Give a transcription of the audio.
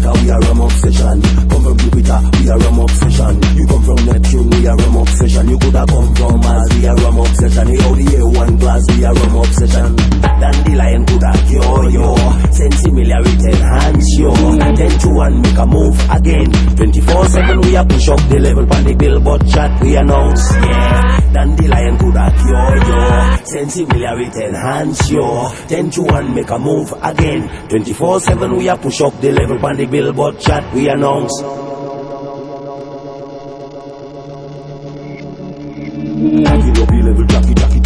Jamaica, we are rum obsession. Come from Jupiter, we are rum obsession. You come from Neptune, we are rum obsession. You coulda come from Mars, we are rum obsession. You out the A1 class, we are rum obsession. Dandelion coulda cure yo. Sense similarity enhance yo. 10 to 1 make a move again. 24/7 we are push up the level on the billboard chat we announce. Yeah, Dandelion coulda cure yo. Sense similarity enhance yo. 10 to 1 make a move again. 24/7 we are push up the level on the billboard chat we announce. Jack it up the level, jack it